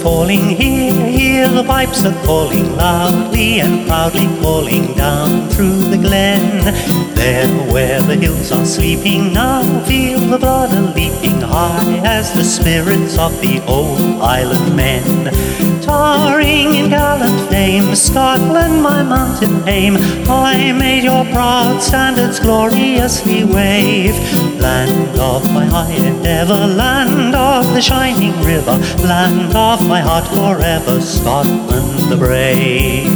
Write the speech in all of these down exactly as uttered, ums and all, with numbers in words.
calling, hear, hear the pipes are calling, loudly and proudly calling down through the glen. There where the hills are sleeping now, feel the blood a-leaping high as the spirits of the old island men. Towering in gallant fame, Scotland, my mountain hame, I made your proud standards gloriously wave. Land of my high endeavour, land of the shining river, land of my heart forever, Scotland the brave.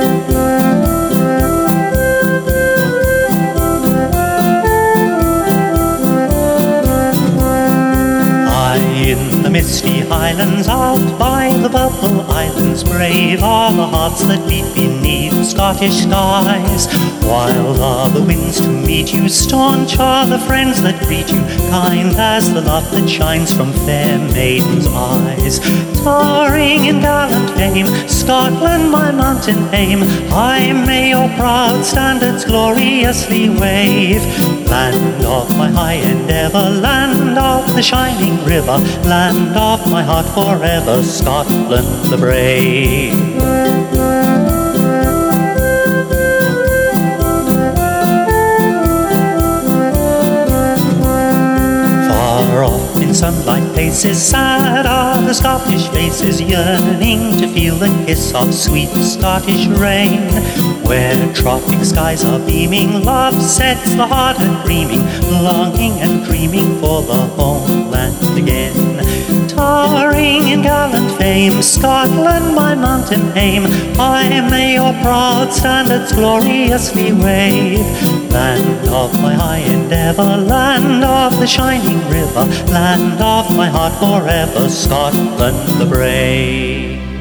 In the misty highlands, out by the purple islands, brave are the hearts that beat beneath Scottish skies. Wild are the winds to meet you, staunch are the friends that greet you, kind as the love that shines from fair maidens' eyes. Towering in gallant fame, Scotland, my mountain hame, high may your proud standards gloriously wave. Land of my high endeavour, land of the shining river, land of my heart forever, Scotland the brave. Far off in sunlight places, sad are the Scottish faces, yearning to feel the kiss of sweet Scottish rain. Where tropic skies are beaming, love sets the heart a-dreaming, longing and dreaming for the homeland again. Towering in gallant fame, Scotland, my mountain hame, high may your proud standards gloriously wave. Land of my high endeavour, land of the shining river, land of my heart forever, Scotland the brave.